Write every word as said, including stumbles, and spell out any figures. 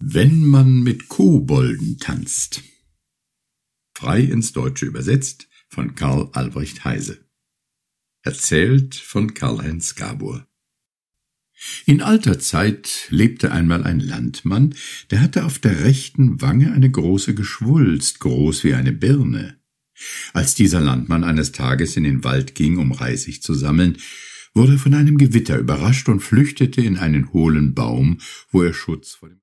Wenn man mit Kobolden tanzt. Frei ins Deutsche übersetzt von Karl Albrecht Heise. Erzählt von Karl-Heinz Gabor. In alter Zeit lebte einmal ein Landmann, der hatte auf der rechten Wange eine große Geschwulst, groß wie eine Birne. Als dieser Landmann eines Tages in den Wald ging, um Reisig zu sammeln, wurde er von einem Gewitter überrascht und flüchtete in einen hohlen Baum, wo er Schutz vor dem